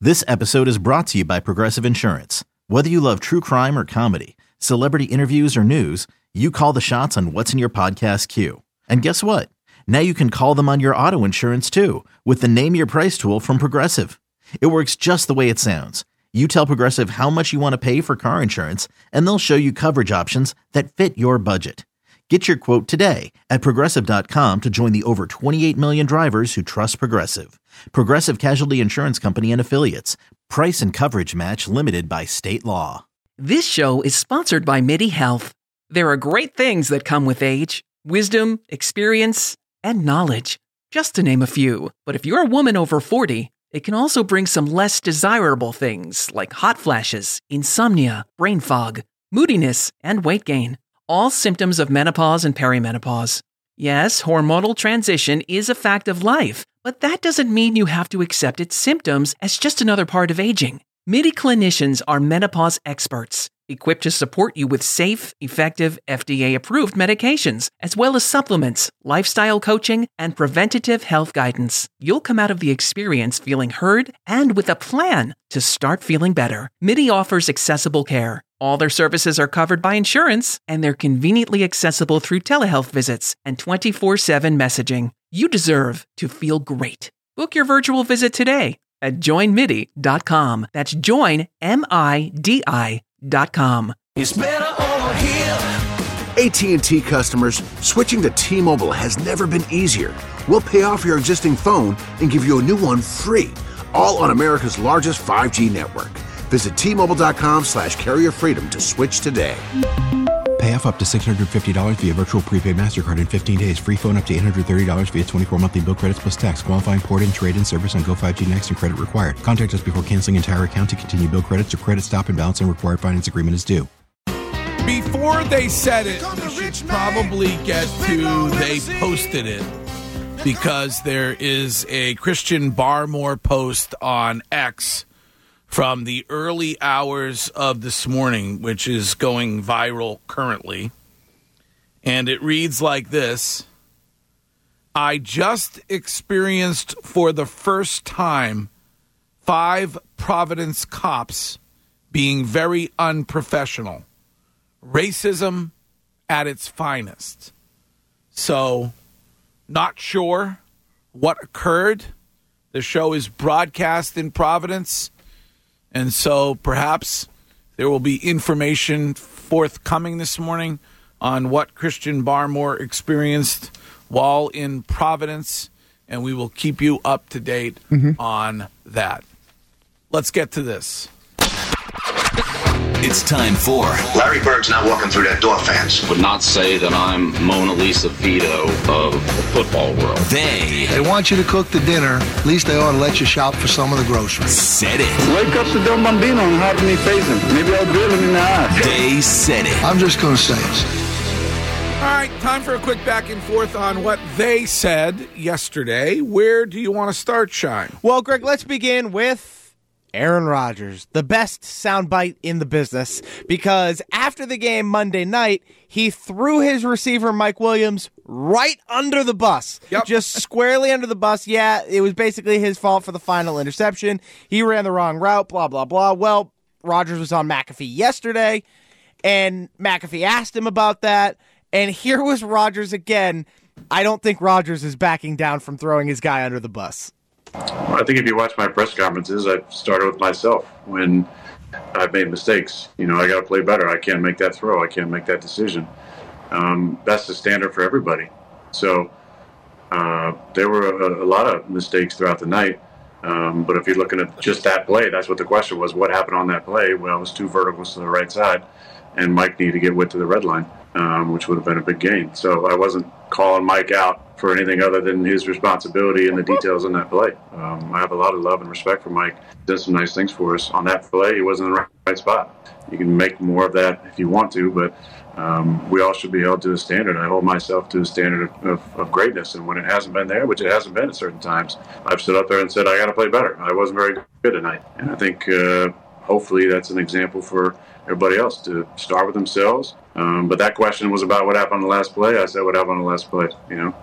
This episode is brought to you by Progressive Insurance. Whether you love true crime or comedy, celebrity interviews or news, you call the shots on what's in your podcast queue. And guess what? Now you can call them on your auto insurance too with the Name Your Price tool from Progressive. It works just the way it sounds. You tell Progressive how much you want to pay for car insurance, and they'll show you coverage options that fit your budget. Get your quote today at Progressive.com to join the over 28 million drivers who trust Progressive. Progressive Casualty Insurance Company and Affiliates. Price and coverage match limited by state law. This show is sponsored by MIDI Health. There are great things that come with age. Wisdom, experience, and knowledge. Just to name a few. But if you're a woman over 40, it can also bring some less desirable things like hot flashes, insomnia, brain fog, moodiness, and weight gain. All symptoms of menopause and perimenopause. Yes, hormonal transition is a fact of life, but that doesn't mean you have to accept its symptoms as just another part of aging. MIDI clinicians are menopause experts, equipped to support you with safe, effective, FDA-approved medications, as well as supplements, lifestyle coaching, and preventative health guidance. You'll come out of the experience feeling heard and with a plan to start feeling better. MIDI offers accessible care. All their services are covered by insurance, and they're conveniently accessible through telehealth visits and 24/7 messaging. You deserve to feel great. Book your virtual visit today at joinmidi.com. That's joinmidi.com. It's better over here. AT&T customers, switching to T-Mobile has never been easier. We'll pay off your existing phone and give you a new one free, all on America's largest 5G network. Visit T-Mobile.com/carrier freedom to switch today. Pay off up to $650 via virtual prepaid MasterCard in 15 days. Free phone up to $830 via 24 monthly bill credits plus tax. Qualifying port and trade-in service on Go5G Next and credit required. Contact us before canceling entire account to continue bill credits or credit stop and balance and required finance agreement is due. Before they said it, we should probably get to they posted it, because there is a Christian Barmore post on X from the early hours of this morning, which is going viral currently. And it reads like this: I just experienced for the first time 5 Providence cops being very unprofessional. Racism at its finest. So, not sure what occurred. The show is broadcast in Providence, and so perhaps there will be information forthcoming this morning on what Christian Barmore experienced while in Providence, and we will keep you up to date on that. Let's get to this. It's time for Larry Bird's not walking through that door, fans. Would not say that I'm Mona Lisa Vito of the football world. They want you to cook the dinner. At least they ought to let you shop for some of the groceries. said it. Wake up to Del Bambino and have me face him. Maybe I'll drill him in the eye. They said it. I'm just going to say it. All right, time for a quick back and forth on what they said yesterday. Where do you want to start, Shine? Well, Greg, let's begin with Aaron Rodgers, the best soundbite in the business, because after the game Monday night, he threw his receiver, Mike Williams, right under the bus. Yep. Just squarely under the bus. Yeah, it was basically his fault for the final interception. He ran the wrong route, blah, blah, blah. Well, Rodgers was on McAfee yesterday, and McAfee asked him about that, and here was Rodgers again. I don't think Rodgers is backing down from throwing his guy under the bus. Well, I think if you watch my press conferences, I've started with myself. When I've made mistakes, I got to play better. I can't make that throw. I can't make that decision. That's the standard for everybody. So there were a lot of mistakes throughout the night. But if you're looking at just that play, that's what the question was. What happened on that play? Well, it was 2 verticals to the right side, and Mike needed to get width to the red line, which would have been a big gain. So I wasn't calling Mike out for anything other than his responsibility and the details on that play. I have a lot of love and respect for Mike. He did some nice things for us. On that play, he wasn't in the right spot. You can make more of that if you want to, but we all should be held to a standard. I hold myself to a standard of greatness, and when it hasn't been there, which it hasn't been at certain times, I've stood up there and said, I got to play better. I wasn't very good tonight. And I think hopefully that's an example for everybody else to start with themselves. But that question was about what happened on the last play. I said what happened on the last play,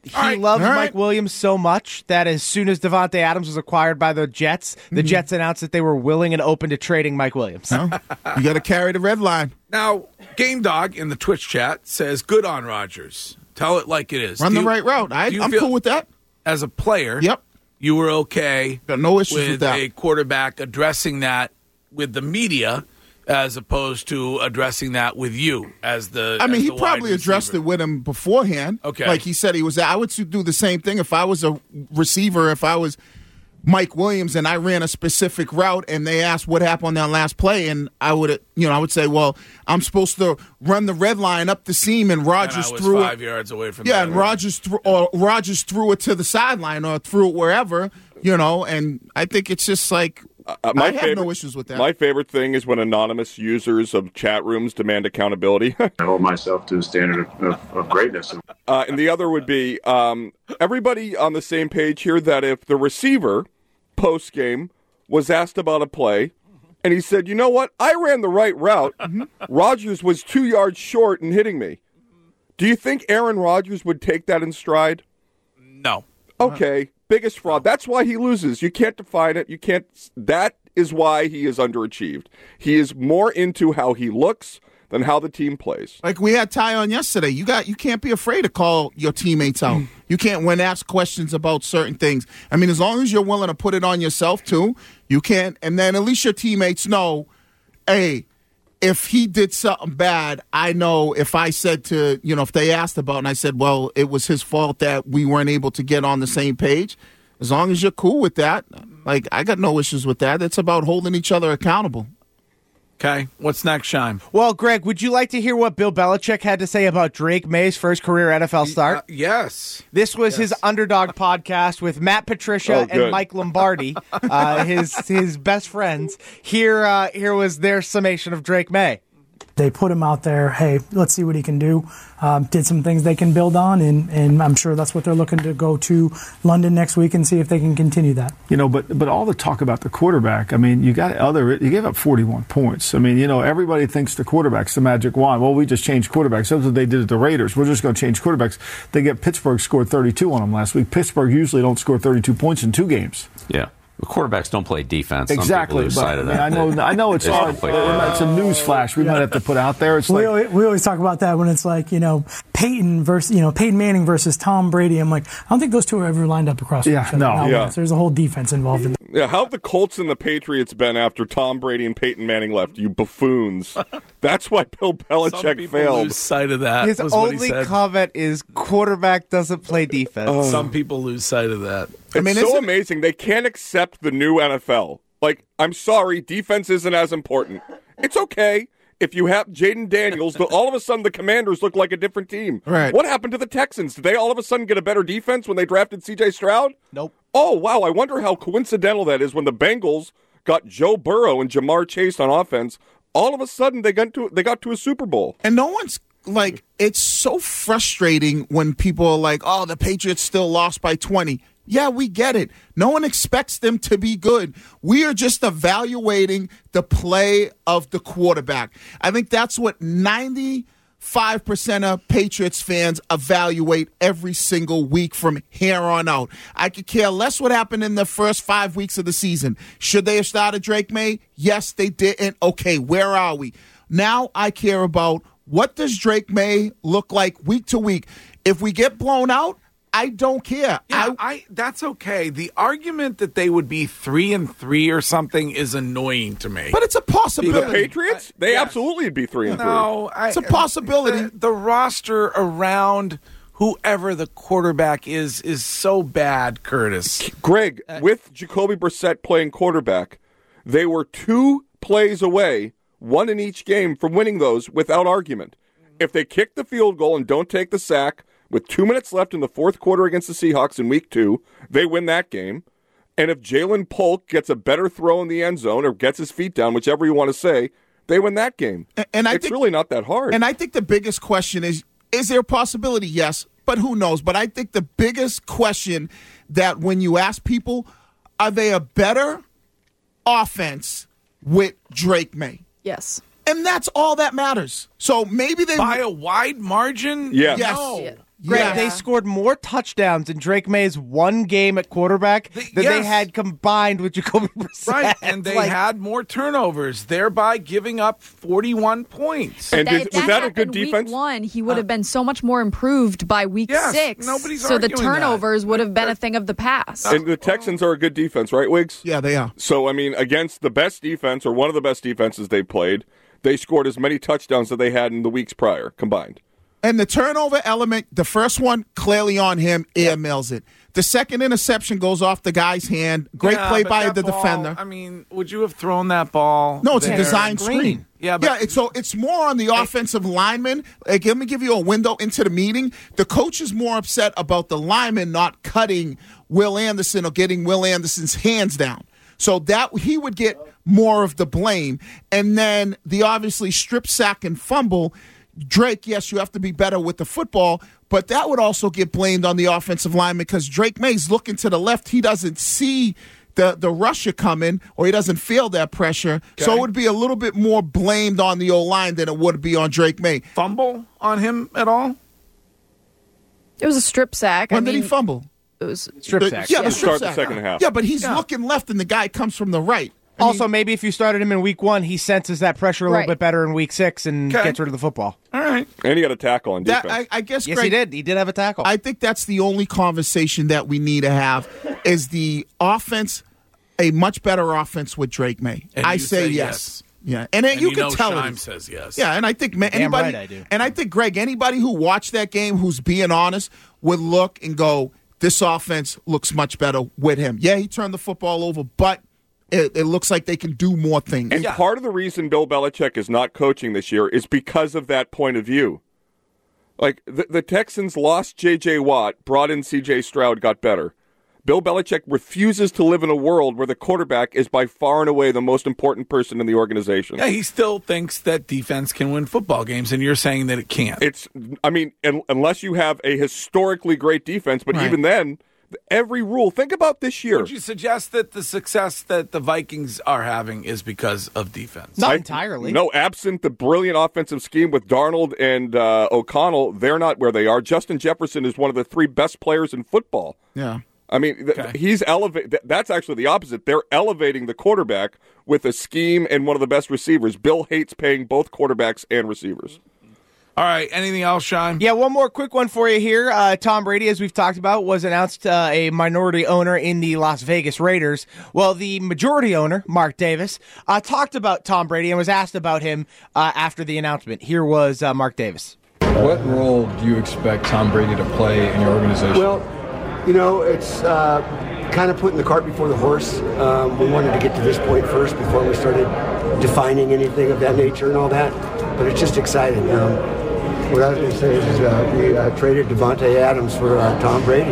He loves Mike Williams so much that as soon as Devontae Adams was acquired by the Jets, the Jets announced that they were willing and open to trading Mike Williams. You got to carry the red line. Now, Game Dog in the Twitch chat says, good on Rodgers. Tell it like it is. Run the right route. I'm cool with that. As a player, you were okay got no issues with that. A quarterback addressing that with the media as opposed to addressing that with you as the he the probably wide addressed receiver. it with him beforehand. Okay. Like he said he was. I would do the same thing if I was a receiver, if I was Mike Williams and I ran a specific route and they asked what happened on that last play, and I would say, well, I'm supposed to run the red line up the seam, and Rodgers threw 5 yards away from and Rodgers threw it to the sideline or threw it wherever, and I think it's just like I have no issues with that. My favorite thing is when anonymous users of chat rooms demand accountability. I hold myself to a standard of greatness. And the other would be everybody on the same page here that if the receiver post-game was asked about a play and he said, you know what, I ran the right route. Rodgers was 2 yards short in hitting me. Do you think Aaron Rodgers would take that in stride? No. Okay. Biggest fraud. That's why he loses. You can't define it. You can't. That is why he is underachieved. He is more into how he looks than how the team plays. Like we had Ty on yesterday. You can't be afraid to call your teammates out. You can't when asked questions about certain things. As long as you're willing to put it on yourself too, you can't. And then at least your teammates know, hey, if he did something bad, I know if I said to, if they asked about it and I said, well, it was his fault that we weren't able to get on the same page, as long as you're cool with that, like I got no issues with that. It's about holding each other accountable. Okay, what's next, Shime? Well, Greg, would you like to hear what Bill Belichick had to say about Drake May's first career NFL start? Yes. This was his Underdog podcast with Matt Patricia and Mike Lombardi, his best friends. Here was their summation of Drake May. They put him out there, hey, let's see what he can do. Did some things they can build on, and I'm sure that's what they're looking to go to London next week and see if they can continue that. But all the talk about the quarterback, you gave up 41 points. Everybody thinks the quarterback's the magic wand. Well, we just changed quarterbacks. That's what they did at the Raiders. We're just going to change quarterbacks. Pittsburgh scored 32 on them last week. Pittsburgh usually don't score 32 points in 2 games. Yeah. The quarterbacks don't play defense. Exactly. Some people lose sight of that. I know it's hard. It's a news flash we might have to put out there. It's we always talk about that when it's like, Peyton Manning versus Tom Brady. I'm like, I don't think those two are ever lined up across each other. No. There's a whole defense involved in that. Yeah, how have the Colts and the Patriots been after Tom Brady and Peyton Manning left? You buffoons. That's why Bill Belichick failed. Lose sight of that. His only comment is quarterback doesn't play defense. Some people lose sight of that. It's so amazing. They can't accept the new NFL. Like, I'm sorry, defense isn't as important. It's okay. If you have Jaden Daniels, all of a sudden the Commanders look like a different team. Right. What happened to the Texans? Did they all of a sudden get a better defense when they drafted C.J. Stroud? Nope. Oh, wow. I wonder how coincidental that is when the Bengals got Joe Burrow and Jamar Chase on offense. All of a sudden they got to a Super Bowl. And no one's like, it's so frustrating when people are like, oh, the Patriots still lost by 20. Yeah, we get it. No one expects them to be good. We are just evaluating the play of the quarterback. I think that's what 95% of Patriots fans evaluate every single week from here on out. I could care less what happened in the first 5 weeks of the season. Should they have started Drake May? Yes, they didn't. Okay, where are we? Now I care about what does Drake May look like week to week. If we get blown out, I don't care. Yeah, that's okay. The argument that they would be 3-3 or something is annoying to me. But it's a possibility. The Patriots? They absolutely would be 3-3. No, it's a possibility. The roster around whoever the quarterback is so bad, Curtis. Greg, with Jacoby Brissett playing quarterback, they were 2 plays away, 1 in each game, from winning those without argument. If they kick the field goal and don't take the sack, with 2 minutes left in the fourth quarter against the Seahawks in week 2, they win that game. And if Jalen Polk gets a better throw in the end zone or gets his feet down, whichever you want to say, they win that game. And it's really not that hard. And I think the biggest question is there a possibility? Yes, but who knows? But I think the biggest question that when you ask people, are they a better offense with Drake May? Yes. And that's all that matters. So maybe they... By a wide margin? Yes. Yes. Greg, they scored more touchdowns in Drake May's one game at quarterback than they had combined with Jacoby Brissett. Right, and they had more turnovers, thereby giving up 41 points. And If was that a good happened defense? Week 1, he would have been so much more improved by week 6. Nobody's so the arguing turnovers would have been a thing of the past. And the Texans are a good defense, right, Wiggs? Yeah, they are. So, I mean, against the best defense, or one of the best defenses they played, they scored as many touchdowns as they had in the weeks prior combined. And the turnover element, the first one, clearly on him, airmails it. The second interception goes off the guy's hand. Great play by the defender. I mean, would you have thrown that ball? No, it's there? a design screen. Yeah, but it's more on the offensive lineman. Like, let me give you a window into the meeting. The coach is more upset about the lineman not cutting Will Anderson or getting Will Anderson's hands down. So that he would get more of the blame. And then the obviously strip sack and fumble. Drake, yes, you have to be better with the football, but that would also get blamed on the offensive lineman because Drake May's looking to the left. He doesn't see the rusher coming, or he doesn't feel that pressure. Okay. So it would be a little bit more blamed on the O-line than it would be on Drake May. Fumble on him at all? It was a strip sack. When did he fumble? It was strip sack. Yeah, the strip Start sack. the second half. Yeah, but he's looking left, and the guy comes from the right. Also, maybe if you started him in week 1, he senses that pressure a little bit better in week 6 and gets rid of the football. All right. And he got a tackle on defense. I guess, yes, Greg, he did. He did have a tackle. I think that's the only conversation that we need to have is the offense, a much better offense with Drake May. And I you say yes. Yeah, and you can tell Scheim it. says yes. Yeah, and I think anybody, right I do. And I think, Greg, anybody who watched that game who's being honest would look and go, this offense looks much better with him. Yeah, he turned the football over, but it looks like they can do more things. And part of the reason Bill Belichick is not coaching this year is because of that point of view. Like, the Texans lost J.J. Watt, brought in C.J. Stroud, got better. Bill Belichick refuses to live in a world where the quarterback is by far and away the most important person in the organization. Yeah, he still thinks that defense can win football games, and you're saying that it can't. Unless you have a historically great defense, but even then, every rule. Think about this year. Would you suggest that the success that the Vikings are having is because of defense? Not entirely. No, absent the brilliant offensive scheme with Darnold and O'Connell, they're not where they are. Justin Jefferson is one of the 3 best players in football. Yeah. I mean, he's elevated. That's actually the opposite. They're elevating the quarterback with a scheme and one of the best receivers. Bill hates paying both quarterbacks and receivers. All right. Anything else, Scheim? Yeah, one more quick one for you here. Tom Brady, as we've talked about, was announced a minority owner in the Las Vegas Raiders. Well, the majority owner, Mark Davis, talked about Tom Brady and was asked about him after the announcement. Here was Mark Davis. What role do you expect Tom Brady to play in your organization? Well, it's kind of putting the cart before the horse. We wanted to get to this point first before we started defining anything of that nature and all that. But it's just exciting. What I was going to say is we traded Devontae Adams for Tom Brady.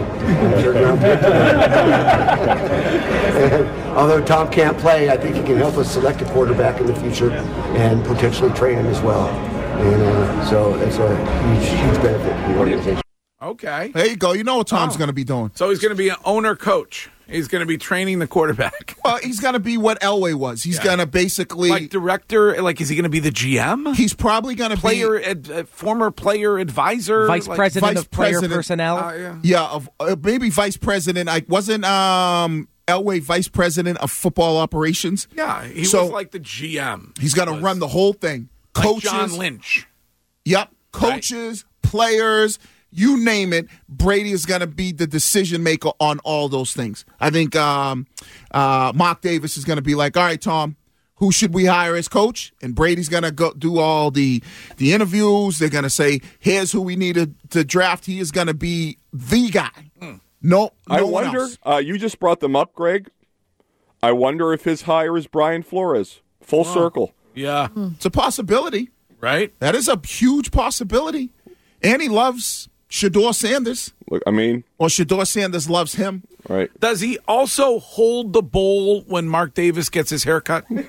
And although Tom can't play, I think he can help us select a quarterback in the future and potentially train him as well. And so it's a huge benefit to the organization. Okay. There you go. You know what Tom's going to be doing. So he's going to be an owner-coach. He's going to be training the quarterback. Well, he's going to be what Elway was. He's going to basically... Like director, is he going to be the GM? He's probably going to be... former player advisor? Vice president of player personnel? Maybe vice president. Wasn't Elway vice president of football operations? Yeah, he was like the GM. He's going to run the whole thing. Like Coaches. John Lynch. Yep. Coaches, players... You name it, Brady is going to be the decision maker on all those things. I think Mark Davis is going to be like, all right, Tom, who should we hire as coach? And Brady's going to go do all the interviews. They're going to say, here's who we need to draft. He is going to be the guy. No one else. You just brought them up, Greg. I wonder if his hire is Brian Flores. Full circle. Yeah. It's a possibility. Right? That is a huge possibility. And he loves Shedeur Sanders. Look, or Shedeur Sanders loves him. Right. Does he also hold the bowl when Mark Davis gets his haircut? No.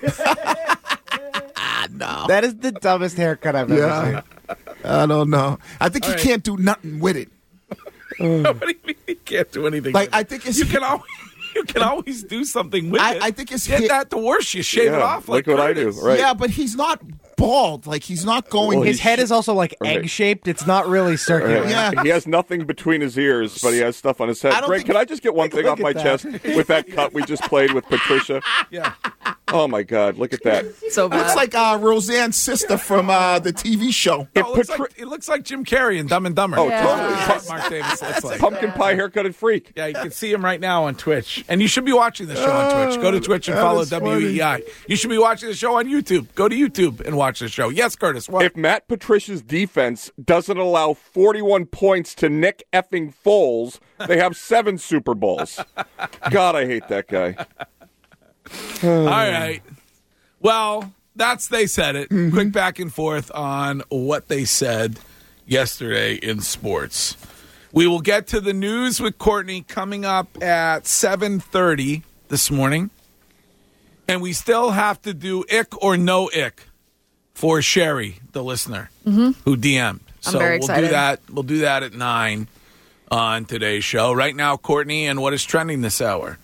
That is the dumbest haircut I've ever seen. I don't know. I think he can't do nothing with it. What do you mean he can't do anything with it? I think it's... You can always do something with it. I think it's... Get that the worst. You shave it off like what I do. Right. Yeah, but he's not bald. Like, he's not going. His head is also like egg-shaped. It's not really circular. Yeah. He has nothing between his ears, but he has stuff on his head. Greg, can I just get one thing off my chest with that cut we just played with Patricia? Yeah. Oh, my God. Look at that. So bad. Looks like Roseanne's sister from the TV show. It looks like Jim Carrey in Dumb and Dumber. Oh, totally. That's what Mark Davis looks like. Pumpkin pie haircutted freak. Yeah, you can see him right now on Twitch. And you should be watching the show on Twitch. Go to Twitch and follow WEI. You should be watching the show on YouTube. Go to YouTube and watch the show. Yes, Curtis, what? If Matt Patricia's defense doesn't allow 41 points to Nick effing Foles, they have 7 Super Bowls. God, I hate that guy. All right. Well, they said it. Mm-hmm. Quick back and forth on what they said yesterday in sports. We will get to the news with Courtney coming up at 7:30 this morning. And we still have to do ick or no ick for Sherry, the listener, who DM'd. I'm very excited. We'll do that at 9 on today's show. Right now, Courtney, and what is trending this hour?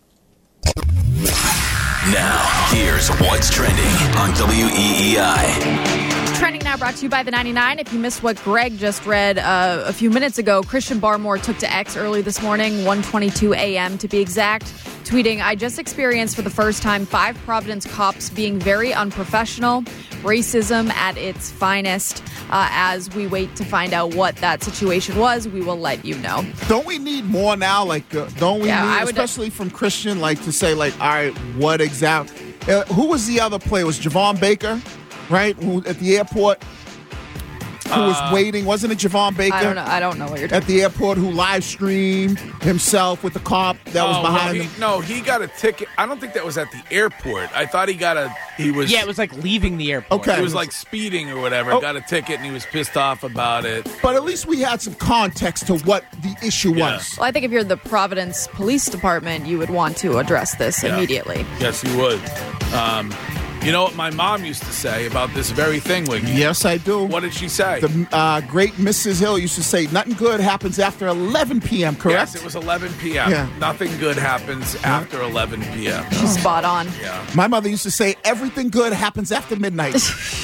Now, here's what's trending on WEEI. Trending now brought to you by the 99. If you missed what Greg just read a few minutes ago, Christian Barmore took to X early this morning, 1:22 a.m. to be exact, tweeting, "I just experienced for the first time 5 Providence cops being very unprofessional, racism at its finest. As we wait to find out what that situation was, we will let you know." Don't we need more now? Like, don't we need, especially from Christian, like to say, like, all right, what exactly? Who was the other player? It was Javon Baker, right? Who at the airport? Who was waiting? Wasn't it Javon Baker? I don't know what you're talking about. At the airport, who live streamed himself with the cop that was behind him. No, he got a ticket. I don't think that was at the airport. I thought he was. Yeah, it was like leaving the airport. Okay. He was like speeding or whatever. Got a ticket and he was pissed off about it. But at least we had some context to what the issue was. Well, I think if you're the Providence Police Department, you would want to address this immediately. Yes, you would. You know what my mom used to say about this very thing, Wiggy? Yes, I do. What did she say? The great Mrs. Hill used to say, nothing good happens after 11 p.m., correct? Yes, it was 11 p.m. Yeah. Nothing good happens after 11 p.m. She's spot on. Yeah. My mother used to say, everything good happens after midnight.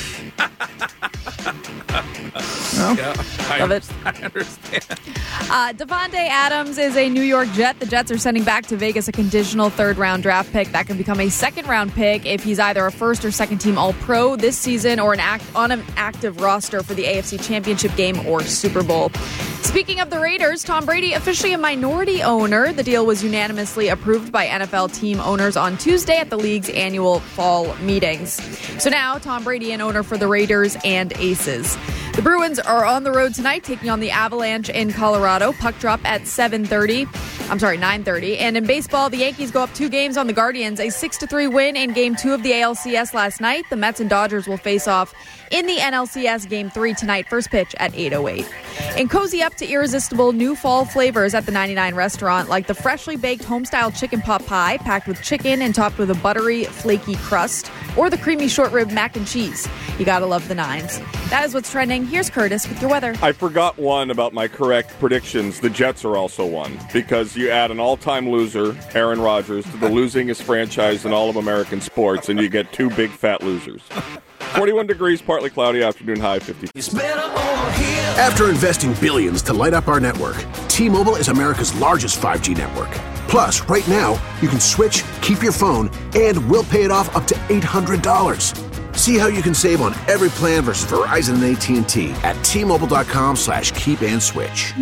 Yeah, Love it. I understand. Devontae Adams is a New York Jet. The Jets are sending back to Vegas a conditional 3rd-round draft pick that can become a 2nd-round pick if he's either a 1st or 2nd team All-Pro this season or on an active roster for the AFC Championship game or Super Bowl. Speaking of the Raiders, Tom Brady officially a minority owner. The deal was unanimously approved by NFL team owners on Tuesday at the league's annual fall meetings. So now Tom Brady an owner for the Raiders and Aces. The Bruins are on the road tonight, taking on the Avalanche in Colorado. Puck drop at 9:30. And in baseball, the Yankees go up 2 games on the Guardians. A 6-3 win in Game 2 of the ALCS last night. The Mets and Dodgers will face off in the NLCS Game 3 tonight. First pitch at 8:08. And cozy up to irresistible new fall flavors at the 99 restaurant, like the freshly baked home-style chicken pot pie packed with chicken and topped with a buttery, flaky crust, or the creamy short rib mac and cheese. You gotta love the 9s. That is what's trending. Here's Curtis with your weather. I forgot one about my correct predictions. The Jets are also one, because you add an all-time loser, Aaron Rodgers, to the losingest franchise in all of American sports, and you get 2 big fat losers. 41 degrees, partly cloudy, afternoon high 50. After investing billions to light up our network, T-Mobile is America's largest 5G network. Plus, right now, you can switch, keep your phone, and we'll pay it off up to $800. See how you can save on every plan versus Verizon and AT&T at T-Mobile.com/keep-and-switch.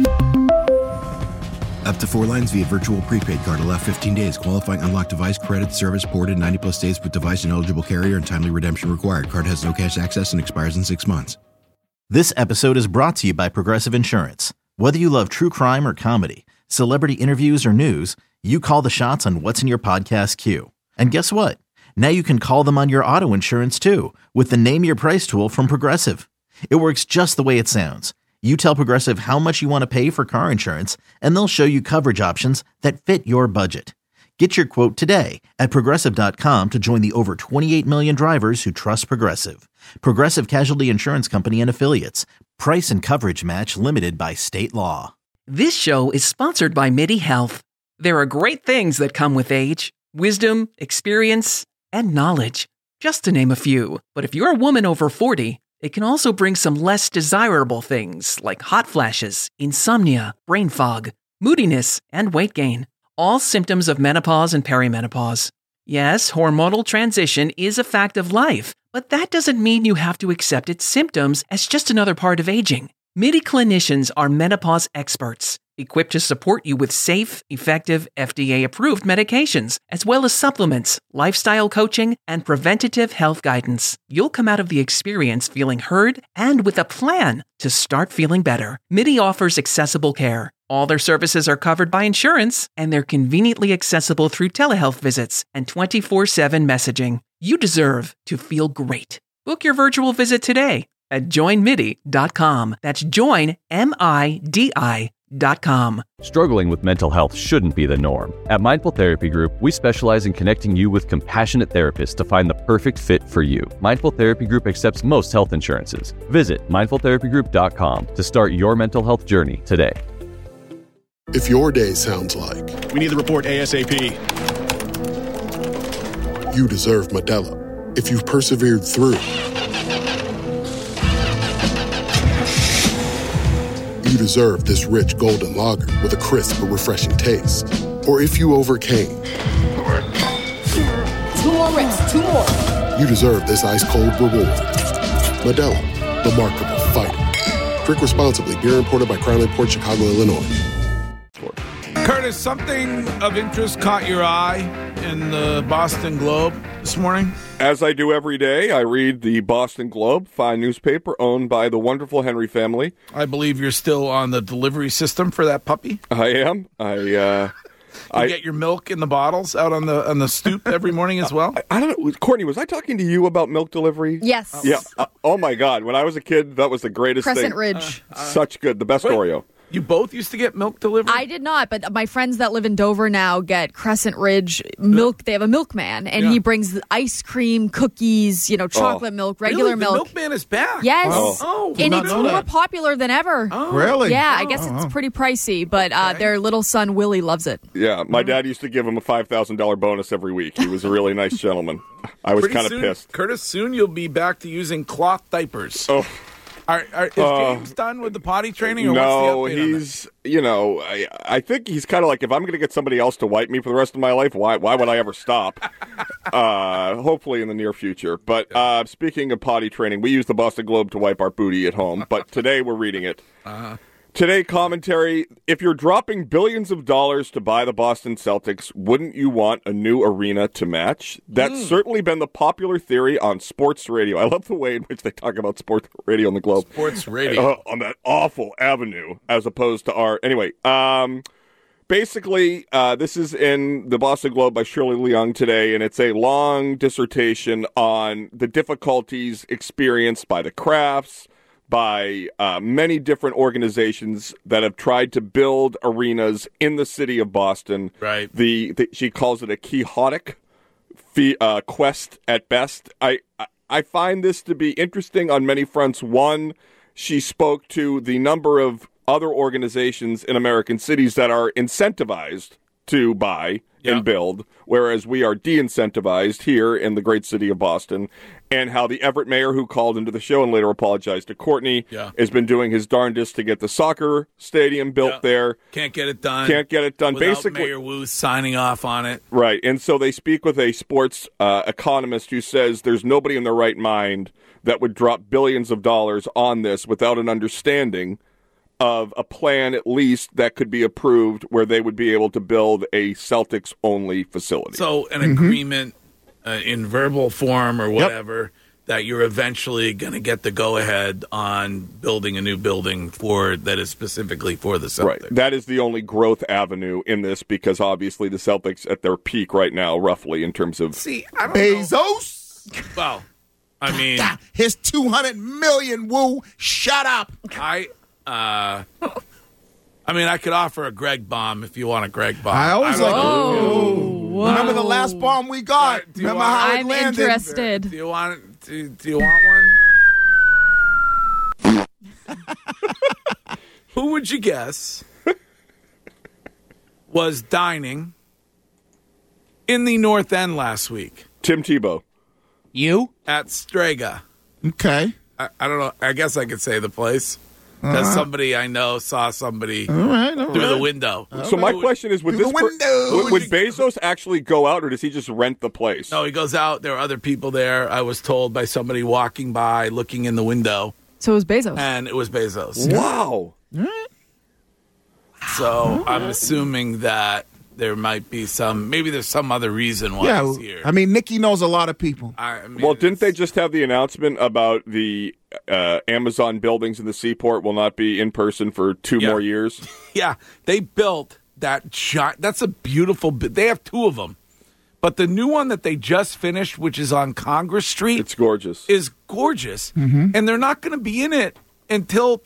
Up to 4 lines via virtual prepaid card. Allow 15 days. Qualifying unlocked device credit service ported 90+ days with device and eligible carrier and timely redemption required. Card has no cash access and expires in 6 months. This episode is brought to you by Progressive Insurance. Whether you love true crime or comedy, celebrity interviews or news, you call the shots on what's in your podcast queue. And guess what? Now you can call them on your auto insurance too with the Name Your Price tool from Progressive. It works just the way it sounds. You tell Progressive how much you want to pay for car insurance, and they'll show you coverage options that fit your budget. Get your quote today at Progressive.com to join the over 28 million drivers who trust Progressive. Progressive Casualty Insurance Company and Affiliates. Price and coverage match limited by state law. This show is sponsored by MIDI Health. There are great things that come with age. Wisdom, experience, and knowledge. just to name a few. But if you're a woman over 40, it can also bring some less desirable things like hot flashes, insomnia, brain fog, moodiness, and weight gain. All symptoms of menopause and perimenopause. Yes, hormonal transition is a fact of life, but that doesn't mean you have to accept its symptoms as just another part of aging. MIDI clinicians are menopause experts, equipped to support you with safe, effective, FDA-approved medications, as well as supplements, lifestyle coaching, and preventative health guidance. You'll come out of the experience feeling heard and with a plan to start feeling better. MIDI offers accessible care. All their services are covered by insurance, and they're conveniently accessible through telehealth visits and 24/7 messaging. You deserve to feel great. Book your virtual visit today at joinmidi.com. That's joinmidi.com. Struggling with mental health shouldn't be the norm. At Mindful Therapy Group, we specialize in connecting you with compassionate therapists to find the perfect fit for you. Mindful Therapy Group accepts most health insurances. Visit mindfultherapygroup.com to start your mental health journey today. If your day sounds like, we need the report ASAP, you deserve Modelo. If you've persevered through, you deserve this rich golden lager with a crisp but refreshing taste. Or if you overcame, 2 more reps, 2 more. You deserve this ice cold reward. Modelo, the Remarkable Fighter. Drink responsibly. Beer imported by Crown Imports, Chicago, Illinois. Curtis, something of interest caught your eye in the Boston Globe this morning? As I do every day, I read the Boston Globe, fine newspaper owned by the wonderful Henry family. I believe you're still on the delivery system for that puppy. I am. You get your milk in the bottles out on the stoop every morning as well? I don't know. Courtney, was I talking to you about milk delivery? Yes. Yeah. Oh, my God. When I was a kid, that was the greatest Crescent thing. Ridge. Such good. The best Oreo. You both used to get milk delivered? I did not, but my friends that live in Dover now get Crescent Ridge milk. They have a milkman, and he brings ice cream, cookies, chocolate milk, regular milk. The milkman is back? Yes. Oh. And it's more popular than ever. Oh. Really? Yeah, I guess it's pretty pricey, but their little son, Willie, loves it. Yeah, my dad used to give him a $5,000 bonus every week. He was a really nice gentleman. I was kind of pissed. Curtis, soon you'll be back to using cloth diapers. Oh. Is James done with the potty training? Or no, what's the update he's, I think he's kind of like, if I'm going to get somebody else to wipe me for the rest of my life, why would I ever stop? Hopefully in the near future. But speaking of potty training, we use the Boston Globe to wipe our booty at home, but today we're reading it. Today, commentary, if you're dropping billions of dollars to buy the Boston Celtics, wouldn't you want a new arena to match? That's certainly been the popular theory on sports radio. I love the way in which they talk about sports radio on the Globe. Sports radio. On that awful avenue, as opposed to our... Anyway, basically, this is in the Boston Globe by Shirley Leung today, and it's a long dissertation on the difficulties experienced by the Crafts, by many different organizations that have tried to build arenas in the city of Boston. Right. She calls it a quixotic quest at best. I find this to be interesting on many fronts. One, she spoke to the number of other organizations in American cities that are incentivized to buy and build, whereas we are de-incentivized here in the great city of Boston, and how the Everett mayor, who called into the show and later apologized to Courtney, has been doing his darndest to get the soccer stadium built there. Can't get it done. Without basically, Mayor Wu signing off on it. Right, and so they speak with a sports economist who says there's nobody in their right mind that would drop billions of dollars on this without an understanding of a plan, at least, that could be approved where they would be able to build a Celtics-only facility. So an agreement in verbal form or whatever that you're eventually going to get the go-ahead on building a new building that is specifically for the Celtics. Right. That is the only growth avenue in this because, obviously, the Celtics at their peak right now, roughly, in terms of... See, I don't Bezos? know. Well, I mean... His $200 million, Woo. Shut up. I mean, I could offer a Greg bomb if you want a Greg bomb. I always like. Whoa. Remember the last bomb we got? Remember how it landed? I'm interested. Do you want? Do you want one? Who would you guess was dining in the North End last week? Tim Tebow. You? At Strega. Okay. I don't know. I guess I could say the place. Because somebody I know saw somebody through the window. So my question is, would Bezos actually go out, or does he just rent the place? No, he goes out. There are other people there. I was told by somebody walking by, looking in the window. So it was Bezos. And it was Bezos. Wow. So I'm assuming that there might be maybe there's some other reason why he's here. I mean, Nikki knows a lot of people. Well, didn't they just have the announcement about the Amazon buildings in the seaport will not be in person for 2 more years? Yeah, they built that giant. That's a beautiful. They have 2 of them, but the new one that they just finished, which is on Congress Street, it's gorgeous. Is gorgeous, and they're not going to be in it until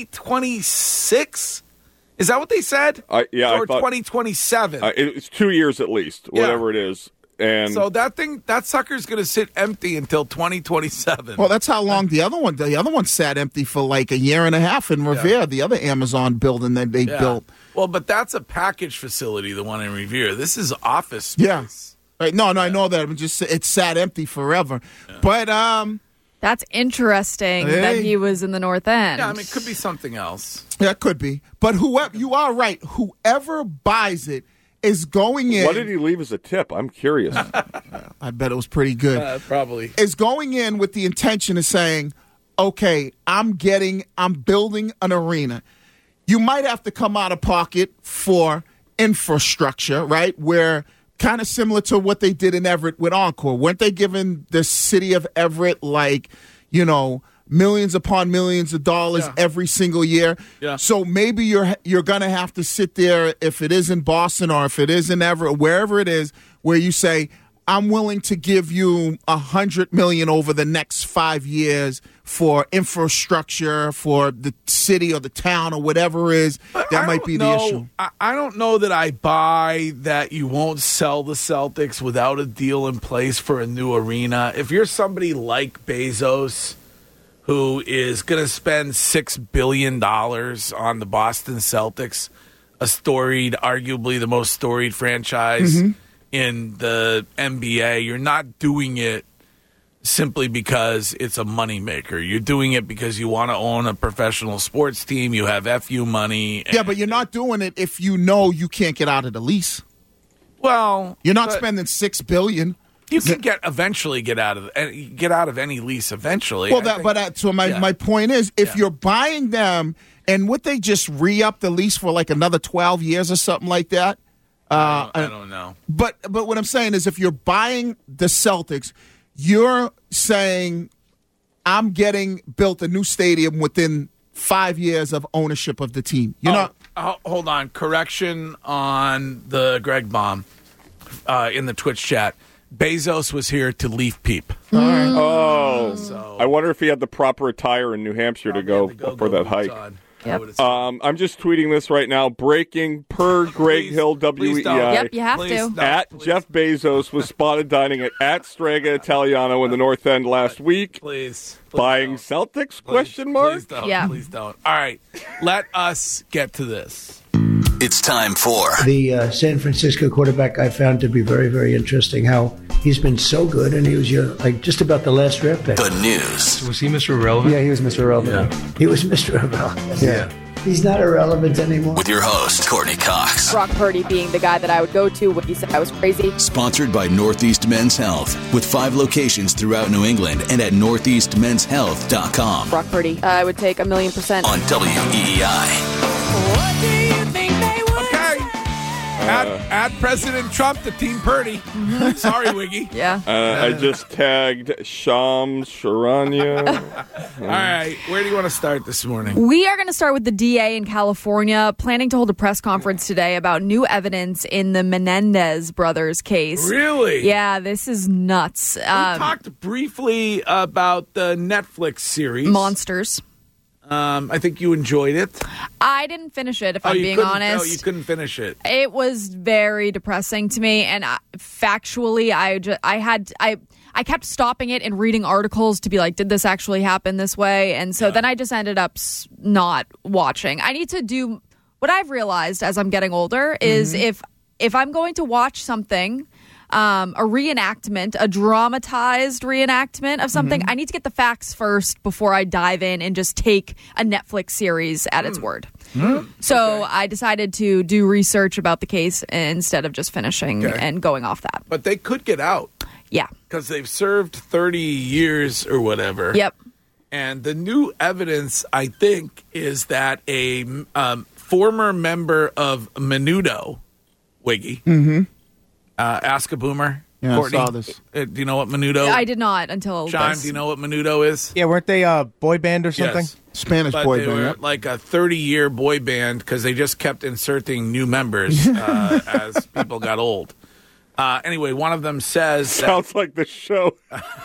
2026. Is that what they said? Or 2027? It's 2 years at least, whatever it is. And so that sucker's going to sit empty until 2027. Well, that's how long the other one sat empty for like a year and a half in Revere, the other Amazon building that they built. Well, but that's a package facility, the one in Revere. This is office space. Yeah. Right. No, I know that. It sat empty forever. Yeah. But that's interesting that he was in the North End. Yeah, I mean, it could be something else. Yeah, it could be. But you are right. Whoever buys it is going in. What did he leave as a tip? I'm curious. I bet it was pretty good. Probably. Is going in with the intention of saying, okay, I'm building an arena. You might have to come out of pocket for infrastructure, right? Where kind of similar to what they did in Everett with Encore. Weren't they giving the city of Everett millions upon millions of dollars every single year? Yeah. So maybe you're going to have to sit there, if it is in Boston or if it is in Everett, wherever it is, where you say, I'm willing to give you $100 million over the next 5 years for infrastructure for the city or the town or whatever it is. That might be the issue. I don't know that I buy that you won't sell the Celtics without a deal in place for a new arena. If you're somebody like Bezos, who is going to spend $6 billion on the Boston Celtics, arguably the most storied franchise in the NBA, you're not doing it simply because it's a moneymaker. You're doing it because you want to own a professional sports team. You have FU money. Yeah, but you're not doing it if you know you can't get out of the lease. Well, you're not spending $6 billion. You can eventually get out of any lease eventually. Well, so my point is, if you're buying them, and would they just re-up the lease for like another 12 years or something like that? I don't know. But what I'm saying is, if you're buying the Celtics, you're saying I'm getting built a new stadium within 5 years of ownership of the team. Hold on. Correction on the Greg Baum in the Twitch chat. Bezos was here to leaf peep. Oh, I wonder if he had the proper attire in New Hampshire to go for that hike. Yep. I'm just tweeting this right now. Breaking per Greg Hill WEI. Yep, you have to. Jeff Bezos was spotted dining at Strega Italiano in the North End last week. Please buying don't. Celtics? Question mark. Please don't. Please don't. All right, let us get to this. It's time for the San Francisco quarterback. I found to be very, very interesting how he's been so good, and he was just about the last draft pick. The news. Was he Mr. Irrelevant? Yeah, he was Mr. Irrelevant. Yeah. He was Mr. Irrelevant. Yeah. He's not irrelevant anymore. With your host, Courtney Cox. Brock Purdy being the guy that I would go to when he said I was crazy. Sponsored by Northeast Men's Health, with 5 locations throughout New England and at northeastmenshealth.com. Brock Purdy, I would take 1,000,000%. On WEEI. What do you think they would Add President Trump to Team Purdy. Sorry, Wiggy. Yeah. I just tagged Shams Charania. All right. Where do you want to start this morning? We are going to start with the DA in California, planning to hold a press conference today about new evidence in the Menendez brothers case. Really? Yeah, this is nuts. We talked briefly about the Netflix series. Monsters. I think you enjoyed it. I didn't finish it, if I'm being honest. No, you couldn't finish it. It was very depressing to me, and factually, I kept stopping it and reading articles to be like, did this actually happen this way? And so then I just ended up not watching. I need to do what I've realized as I'm getting older is if I'm going to watch something, a reenactment, a dramatized reenactment of something. I need to get the facts first before I dive in and just take a Netflix series at its word. So I decided to do research about the case instead of just finishing and going off that. But they could get out. Yeah. Because they've served 30 years or whatever. Yep. And the new evidence, I think, is that a former member of Menudo, Wiggy, Ask a Boomer. Yeah, Courtney, I saw this. Do you know what Menudo? I did not until Chime, this. do you know what Menudo is? Yeah, weren't they a boy band or something? Yes. Spanish But boy they band. were Yep. like a 30-year boy band because they just kept inserting new members as people got old. Anyway, one of them says... Sounds like the show.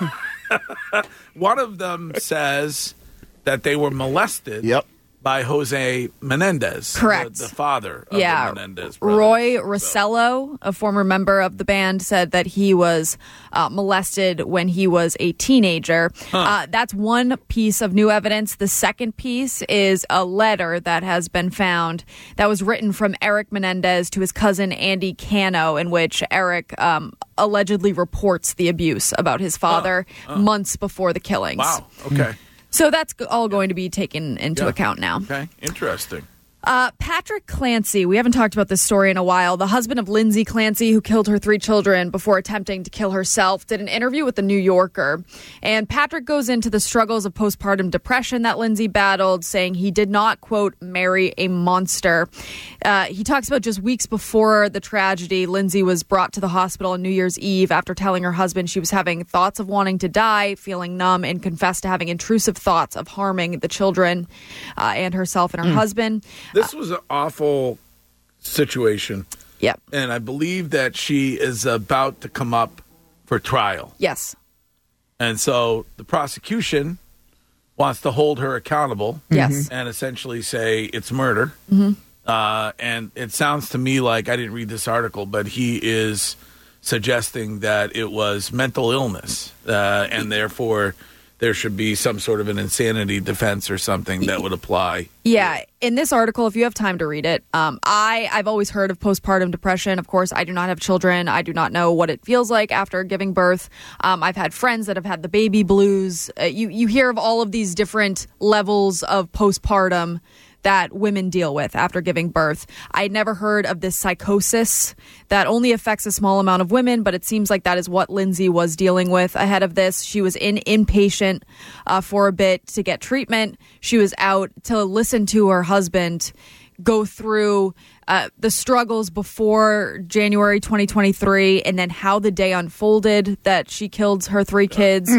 One of them says that they were molested by Jose Menendez. Correct. The father of the Menendez brothers. Roy Rossello, a former member of the band, said that he was molested when he was a teenager. That's one piece of new evidence. The second piece is a letter that has been found that was written from Eric Menendez to his cousin Andy Cano, in which Eric allegedly reports the abuse about his father months before the killings. Wow, okay. So that's all going to be taken into account now. Okay, interesting. Patrick Clancy, we haven't talked about this story in a while. The husband of Lindsay Clancy, who killed her 3 children before attempting to kill herself, did an interview with The New Yorker. And Patrick goes into the struggles of postpartum depression that Lindsay battled, saying he did not, quote, marry a monster. He talks about just weeks before the tragedy, Lindsay was brought to the hospital on New Year's Eve after telling her husband she was having thoughts of wanting to die, feeling numb, and confessed to having intrusive thoughts of harming the children and herself and her husband. This was an awful situation. Yep. And I believe that she is about to come up for trial. Yes. And so the prosecution wants to hold her accountable. Yes. And essentially say it's murder. And it sounds to me like, I didn't read this article, but he is suggesting that it was mental illness. And therefore there should be some sort of an insanity defense or something that would apply. Yeah. In this article, if you have time to read it, I've always heard of postpartum depression. Of course, I do not have children. I do not know what it feels like after giving birth. I've had friends that have had the baby blues. You hear of all of these different levels of postpartum that women deal with after giving birth. I had never heard of this psychosis that only affects a small amount of women, but it seems like that is what Lindsay was dealing with ahead of this. She was inpatient for a bit to get treatment. She was out to listen to her husband go through the struggles before January 2023 and then how the day unfolded that she killed her 3 kids.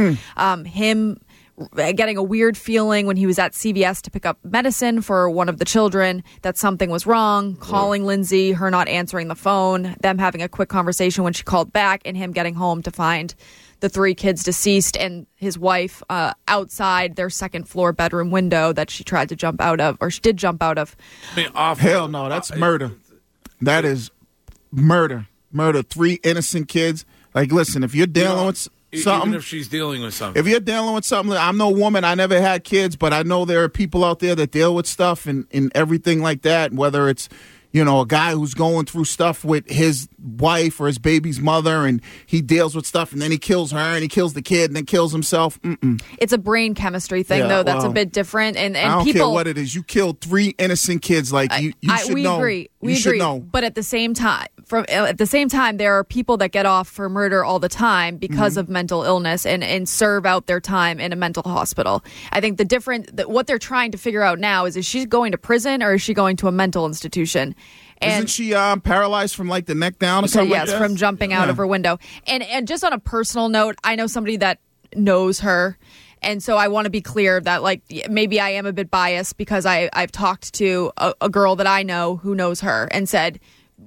Him getting a weird feeling when he was at CVS to pick up medicine for one of the children that something was wrong, calling Lindsay, her not answering the phone, them having a quick conversation when she called back, and him getting home to find the 3 kids deceased and his wife outside their second floor bedroom window that she tried to jump out of, or she did jump out of. I mean, Hell no, that's murder. That is murder. Murder. 3 innocent kids. Like, listen, if you're dealing with something, even if she's dealing with something. if you're dealing with something, I'm no woman. I never had kids, but I know there are people out there that deal with stuff and everything like that, whether it's, you know, a guy who's going through stuff with his wife or his baby's mother, and he deals with stuff, and then he kills her, and he kills the kid, and then kills himself. It's a brain chemistry thing, though. That's a bit different. And I don't people, care what it is. You killed 3 innocent kids. Like, you should we know. Agree. We you agree. should know. But at the same time, there are people that get off for murder all the time because of mental illness and serve out their time in a mental hospital. I think what they're trying to figure out now is she going to prison or is she going to a mental institution? And isn't she paralyzed from like the neck down or something? Yes, like that? from jumping out of her window. And just on a personal note, I know somebody that knows her. And so I want to be clear that, like, maybe I am a bit biased because I've talked to a girl that I know who knows her and said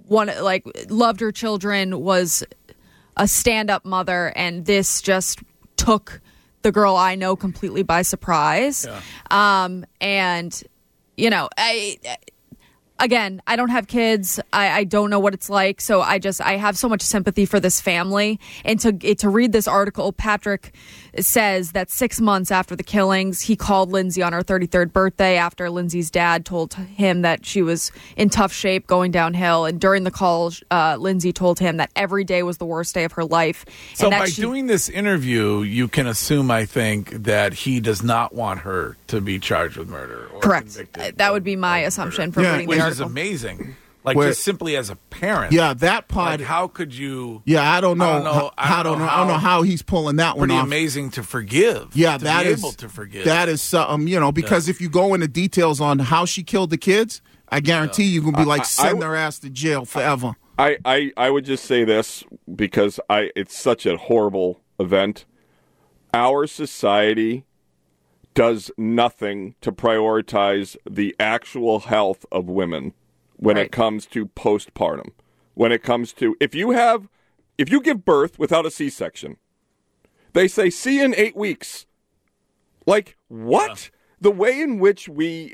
loved her children, was a stand-up mother, and this just took the girl I know completely by surprise. Yeah. And, you know, again, I don't have kids. I don't know what it's like. So I have so much sympathy for this family. And to read this article, Patrick says that 6 months after the killings, he called Lindsay on her 33rd birthday after Lindsay's dad told him that she was in tough shape going downhill. And during the call, Lindsay told him that every day was the worst day of her life. So by doing this interview, you can assume, I think, that he does not want her to be charged with murder. Or correct. Convicted. That would be my assumption from reading the article. Which is amazing. Like, just simply as a parent. Yeah, that part. Like, how could you? Yeah, I don't know. I don't know how he's pulling that one off. Pretty amazing to forgive. Yeah, that is able to forgive. That is something, because if you go into details on how she killed the kids, I guarantee you can be like, send their ass to jail forever. I would just say this because it's such a horrible event. Our society does nothing to prioritize the actual health of women when it comes to postpartum. When it comes to if you give birth without a C-section, they say see you in 8 weeks. Like what? Yeah. The way in which we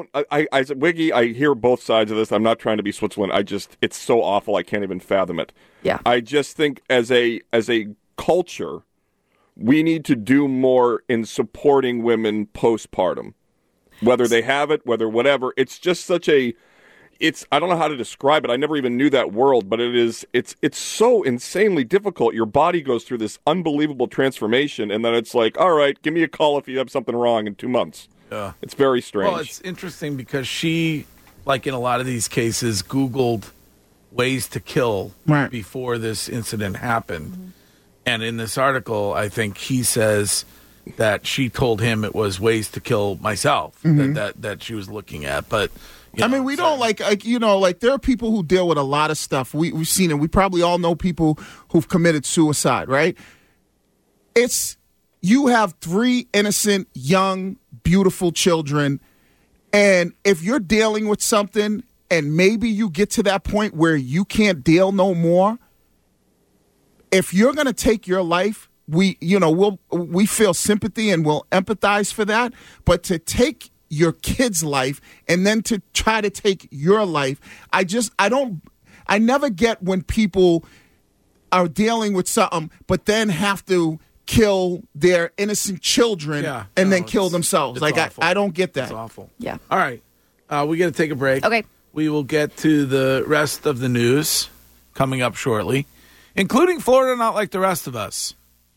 Wiggy, I hear both sides of this. I'm not trying to be Switzerland. It's so awful. I can't even fathom it. Yeah. I just think as a culture, we need to do more in supporting women postpartum, whether they have it, whether whatever. It's just such I don't know how to describe it. I never even knew that world, but it's so insanely difficult. Your body goes through this unbelievable transformation, and then it's like, all right, give me a call if you have something wrong in 2 months. Yeah. It's very strange. Well, it's interesting because she, like in a lot of these cases, Googled ways to kill before this incident happened. Mm-hmm. And in this article, I think he says that she told him it was ways to kill myself that she was looking at. But we don't like there are people who deal with a lot of stuff. We've seen it. We probably all know people who've committed suicide, right? You have 3 innocent, young, beautiful children. And if you're dealing with something and maybe you get to that point where you can't deal no more, if you're going to take your life, we feel sympathy and we'll empathize for that. But to take your kid's life and then to try to take your life, I never get when people are dealing with something but then have to kill their innocent children and then kill themselves. Like, I don't get that. It's awful. Yeah. All right. We got to take a break. Okay. We will get to the rest of the news coming up shortly, including Florida not like the rest of us.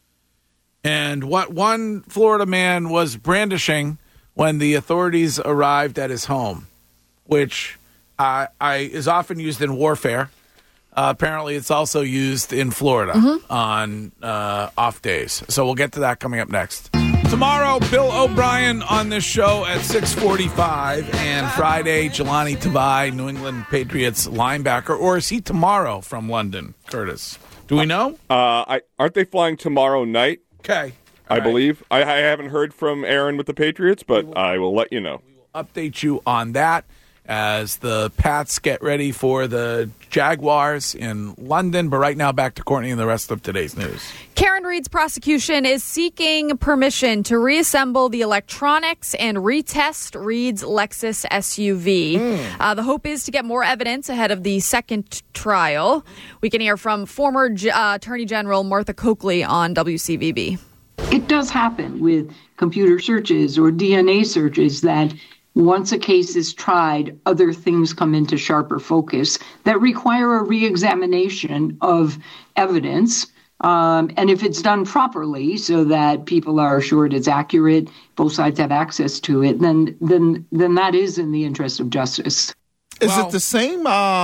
And what one Florida man was brandishing when the authorities arrived at his home, which is often used in warfare. Apparently, it's also used in Florida on off days. So we'll get to that coming up next. Tomorrow, Bill O'Brien on this show at 6:45, and Friday, Jelani Tavai, New England Patriots linebacker. Or is he tomorrow from London, Curtis? Do we know? Aren't they flying tomorrow night? Okay. I believe. I haven't heard from Aaron with the Patriots, but I will let you know. We will update you on that as the Pats get ready for the Jaguars in London. But right now, back to Courtney and the rest of today's news. Karen Reed's prosecution is seeking permission to reassemble the electronics and retest Reed's Lexus SUV. The hope is to get more evidence ahead of the second trial. We can hear from former Attorney General Martha Coakley on WCVB. It does happen with computer searches or DNA searches that once a case is tried, other things come into sharper focus that require a re-examination of evidence. And if it's done properly so that people are assured it's accurate, both sides have access to it, then that is in the interest of justice. Is it the same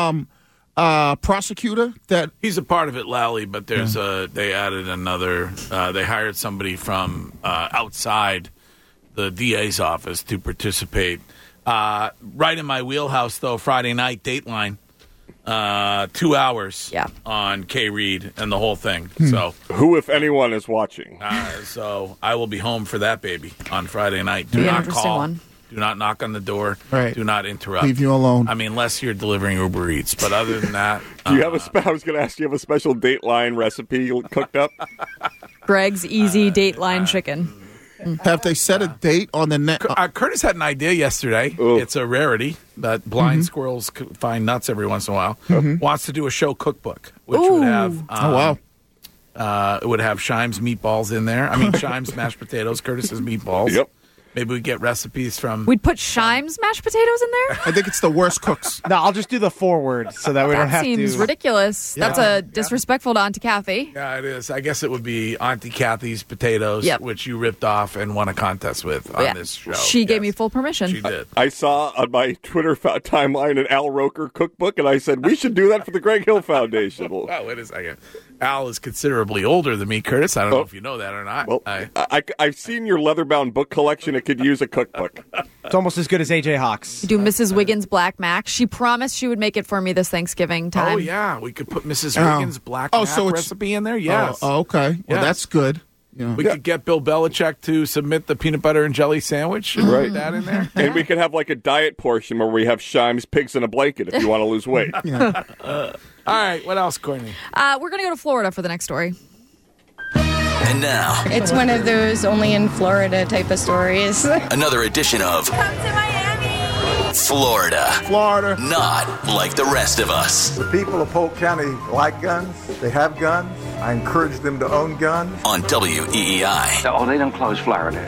prosecutor that he's a part of it, Lally? But there's they added another. They hired somebody from outside the DA's office to participate. Right in my wheelhouse, though, Friday night, Dateline, 2 hours on K. Reed and the whole thing. So, who, if anyone, is watching? So I will be home for that baby on Friday night. Do not call. Do not knock on the door. Right. Do not interrupt. Leave you alone. I mean, unless you're delivering Uber Eats. But other than that, do you have I was going to ask, do you have a special Dateline recipe cooked up? Greg's Easy Dateline Chicken. Have they set a date on the net? Curtis had an idea yesterday. Ooh. It's a rarity that blind squirrels find nuts every once in a while. Wants to do a show cookbook, which would have it would have Shime's meatballs in there. I mean, Shime's mashed potatoes, Curtis's meatballs. Yep. Maybe we get recipes from. We'd put Shime's mashed potatoes in there? I think it's the worst cooks. No, I'll just do the forward so that we don't have to. That seems ridiculous. Yeah. That's disrespectful to Auntie Kathy. Yeah, it is. I guess it would be Auntie Kathy's potatoes, which you ripped off and won a contest with on this show. She gave me full permission. She did. I saw on my Twitter timeline an Al Roker cookbook, and I said, we should do that for the Greg Hill Foundation. Well, wait a second. Al is considerably older than me, Curtis. I don't know if you know that or not. Well, I've seen your leather-bound book collection. It could use a cookbook. It's almost as good as AJ Hawks. Do Mrs. Wiggins Black Mac. She promised she would make it for me this Thanksgiving time. Oh, yeah. We could put Mrs. Wiggins Black Mac recipe in there. Yes. Oh, okay. Well, that's good. Yeah. We could get Bill Belichick to submit the peanut butter and jelly sandwich. And put that in there. And we could have like a diet portion where we have Shime's pigs in a blanket if you want to lose weight. All right. What else, Courtney? We're going to go to Florida for the next story. And now, It's one of those only in Florida type of stories. another edition of Come to Miami. Florida. Not like the rest of us. The people of Polk County like guns. They have guns. I encourage them to own guns. On WEEI. Oh, they don't close Florida.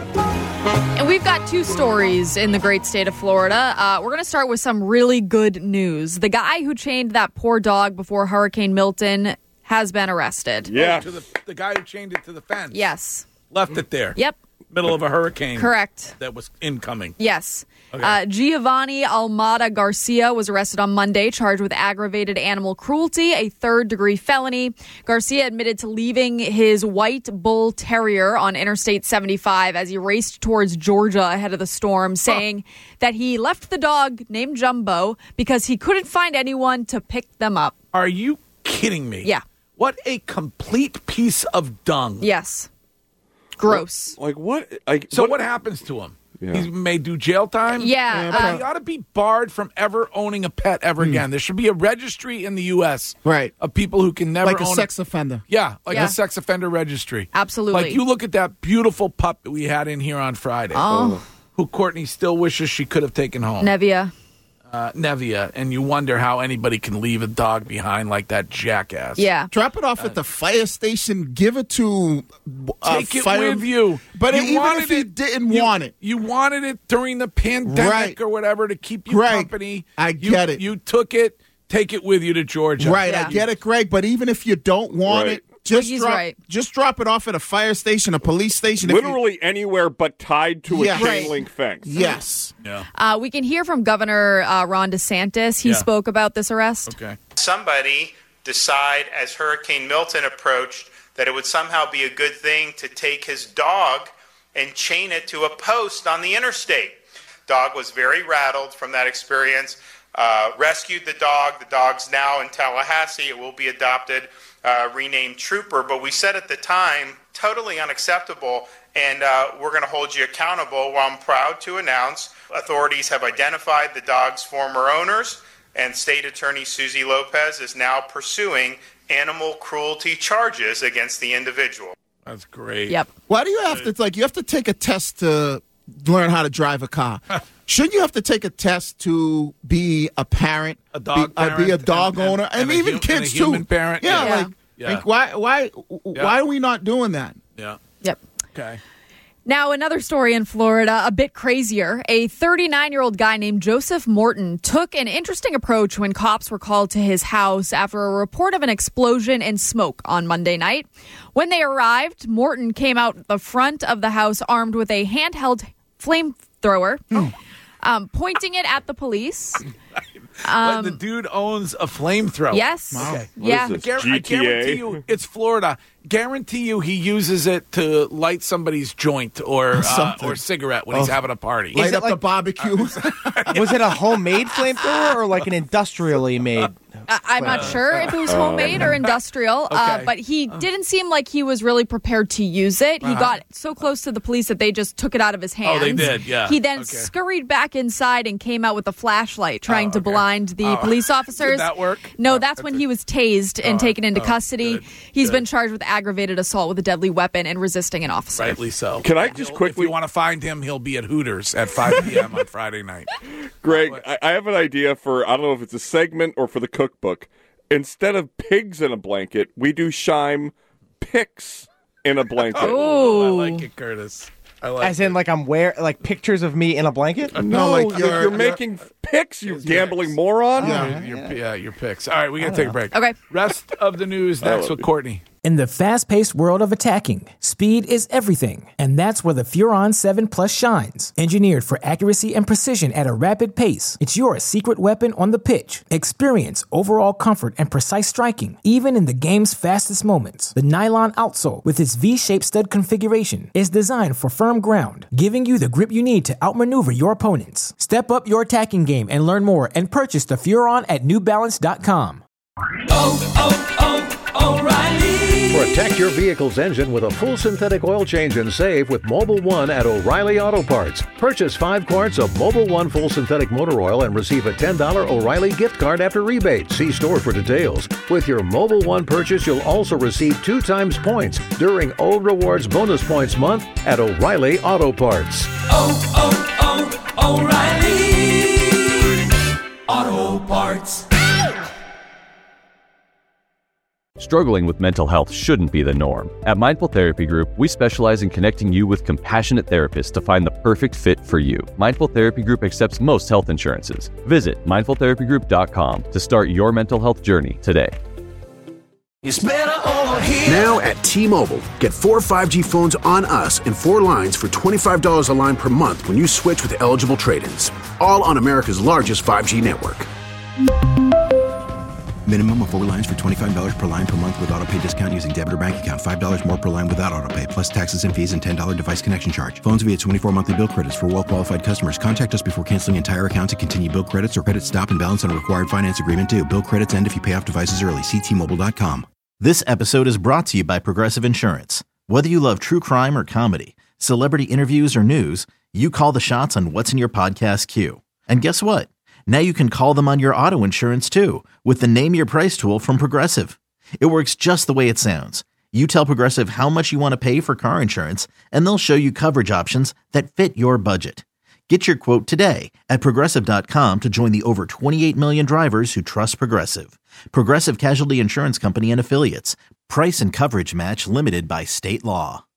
And we've got two stories in the great state of Florida. We're going to start with some really good news. The guy who chained that poor dog before Hurricane Milton has been arrested. Yeah. To the guy who chained it to the fence. Yes. Left it there. Yep. Middle of a hurricane. Correct. That was incoming. Yes. Okay. Giovanni Almada Garcia was arrested on Monday, charged with aggravated animal cruelty, a third-degree felony. Garcia admitted to leaving his white bull terrier on Interstate 75 as he raced towards Georgia ahead of the storm, saying that he left the dog named Jumbo because he couldn't find anyone to pick them up. Are you kidding me? Yeah. What a complete piece of dung. Yes. Gross. What happens to him? Yeah. He may do jail time? Yeah. But he ought to be barred from ever owning a pet ever again. There should be a registry in the U.S. of people who can never like own a sex offender. Yeah, a sex offender registry. Absolutely. Like you look at that beautiful pup that we had in here on Friday, who Courtney still wishes she could have taken home. Nevia. Nevia, and you wonder how anybody can leave a dog behind like that jackass. Yeah. Drop it off at the fire station. Give it to take it with you. But you even if you didn't want it. You wanted it during the pandemic or whatever to keep you company. I get it. You took it. Take it with you to Georgia. Right, I get it, Greg. But even if you don't want it, just drop it off at a fire station, a police station. Literally anywhere but tied to a chain link fence. Yes. Yeah. We can hear from Governor Ron DeSantis. He spoke about this arrest. Okay. Somebody decide as Hurricane Milton approached that it would somehow be a good thing to take his dog and chain it to a post on the interstate. Dog was very rattled from that experience. Rescued the dog. The dog's now in Tallahassee. It will be adopted, renamed Trooper. But we said at the time, totally unacceptable, and we're going to hold you accountable. Well, I'm proud to announce authorities have identified the dog's former owners, and State Attorney Susie Lopez is now pursuing animal cruelty charges against the individual. That's great. Yep. Why do you have to, you have to take a test to learn how to drive a car? Shouldn't you have to take a test to be a parent, a dog parent, be a dog owner, and even kids too? Human parent. Like why are we not doing that? Yeah. Yep. Okay. Now, another story in Florida, a bit crazier. A 39-year-old guy named Joseph Morton took an interesting approach when cops were called to his house after a report of an explosion and smoke on Monday night. When they arrived, Morton came out the front of the house armed with a handheld flamethrower, pointing it at police. But the dude owns a flamethrower. Yes. Wow. Okay. Yeah. What is this, I guarantee you, it's Florida. Guarantee you he uses it to light somebody's joint or cigarette when he's having a party. Light up the barbecue. Was it a homemade flamethrower or like an industrially made I'm not sure if it was homemade or industrial, but he didn't seem like he was really prepared to use it. He got so close to the police that they just took it out of his hands. Oh, they did, yeah. He then scurried back inside and came out with a flashlight trying to blind the police officers. Did that work? No, that's when he was tased and taken into custody. He's been charged with aggravated assault with a deadly weapon and resisting an officer. Rightly so. Can I just quickly... If you want to find him, he'll be at Hooters at 5 p.m. on Friday night. Greg, I have an idea for, I don't know if it's a segment or for the cookbook. Instead of pigs in a blanket, we do Scheim picks in a blanket. Oh, I like it, Curtis. As in, like, I'm like pictures of me in a blanket? No, like you're making picks, you gambling moron. Your picks. All right, we got to take a break. Okay. Rest of the news next with Courtney. In the fast-paced world of attacking, speed is everything, and that's where the Furon 7 Plus shines. Engineered for accuracy and precision at a rapid pace, it's your secret weapon on the pitch. Experience overall comfort and precise striking, even in the game's fastest moments. The nylon outsole, with its V-shaped stud configuration, is designed for firm ground, giving you the grip you need to outmaneuver your opponents. Step up your attacking game and learn more and purchase the Furon at NewBalance.com. O'Reilly. Protect your vehicle's engine with a full synthetic oil change and save with Mobil 1 at O'Reilly Auto Parts. Purchase 5 quarts of Mobil 1 full synthetic motor oil and receive a $10 O'Reilly gift card after rebate. See store for details. With your Mobil 1 purchase, you'll also receive 2 times points during O Rewards Bonus Points Month at O'Reilly Auto Parts. O'Reilly Auto Parts. Struggling with mental health shouldn't be the norm. At Mindful Therapy Group, we specialize in connecting you with compassionate therapists to find the perfect fit for you. Mindful Therapy Group accepts most health insurances. Visit mindfultherapygroup.com to start your mental health journey today. Now at T-Mobile, get 4 5G phones on us and 4 lines for $25 a line per month when you switch with eligible trade-ins. All on America's largest 5G network. Minimum of 4 lines for $25 per line per month with autopay discount using debit or bank account. $5 more per line without autopay, plus taxes and fees and $10 device connection charge. Phones via 24 monthly bill credits for well-qualified customers. Contact us before canceling entire account to continue bill credits or credit stop and balance on a required finance agreement due. Bill credits end if you pay off devices early. See T-Mobile.com. This episode is brought to you by Progressive Insurance. Whether you love true crime or comedy, celebrity interviews or news, you call the shots on what's in your podcast queue. And guess what? Now you can call them on your auto insurance too with the Name Your Price tool from Progressive. It works just the way it sounds. You tell Progressive how much you want to pay for car insurance, and they'll show you coverage options that fit your budget. Get your quote today at Progressive.com to join the over 28 million drivers who trust Progressive. Progressive Casualty Insurance Company and Affiliates. Price and coverage match limited by state law.